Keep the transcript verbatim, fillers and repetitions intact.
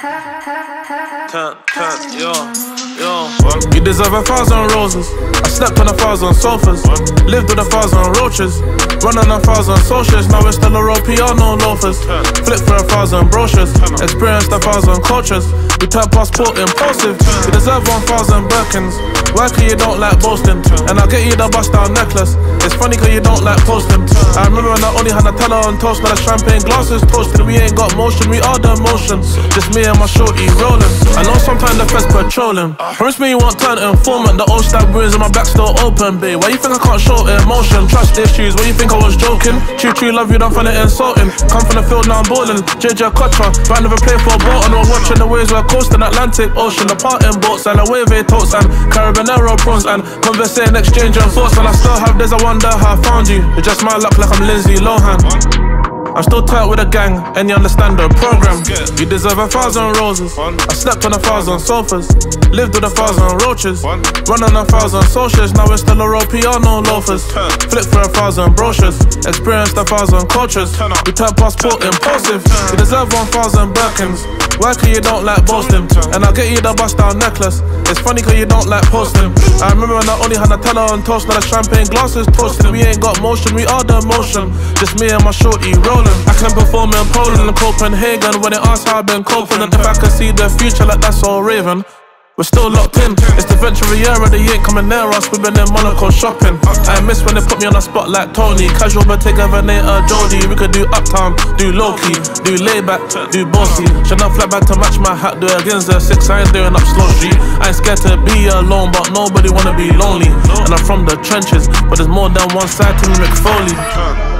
Can't, can't, yo, yo. You deserve a thousand roses. I slept on a thousand sofas. Lived with a thousand roaches. Run on a thousand socials. Now it's still a roll piano loafers. Flip for a thousand brochures. Experienced a thousand cultures. We turn passport impulsive. You deserve one thousand Birkins. Why cause you don't like boasting? And I'll get you the bust down necklace. It's funny cause you don't like posting. I remember when I only had a teller on toast. Now the champagne glasses toasted. We ain't got motion, we are the motion. Just me and my shorty rolling. I know sometimes the feds patrolling. Promise me you won't turn informant. The old stab wounds in my back still open, babe. Why you think I can't show emotion? Trust issues, why you think I was joking? True, true love you, don't find it insulting. Come from the field, now I'm balling. J J Kotra, but I never play for a boat. And we're watching the waves, we're coasting Atlantic Ocean. The parting boats and the wave totes and Carabinero prawns and conversing, exchanging thoughts. And I still have days I wonder how I found you. It's just my luck like I'm Lindsay Lohan. I'm still tight with a gang, and you understand the program. You deserve a thousand roses. I slept on a thousand sofas. Lived with a thousand roaches. Run on a thousand socials. Now it's still a roll piano loafers. Flip for a thousand brochures. Experienced a thousand cultures. We turn passport impulsive. You deserve one thousand Birkins. Why cause you don't like boasting? And I'll get you the bust down necklace. It's funny cause you don't like posting. I remember when I only had a teller on toast. Now the champagne glasses toasted. We ain't got motion, we are the motion. Just me and my shorty rolling. I can perform in Poland and Copenhagen. When they ask how I've been coping, and if I can see the future like that's all Raven. We're still locked in. It's the venture of the year, they ain't coming near us. We've been in Monaco shopping. I miss when they put me on the spot like Tony. Casual but take Governator Jody. We could do uptown, do low-key, do layback, do bossy. Should not fly back to match my hat. Do it against the six, I ain't doing up slow street. I ain't scared to be alone, but nobody wanna be lonely. And I'm from the trenches, but there's more than one side to me, McFoley.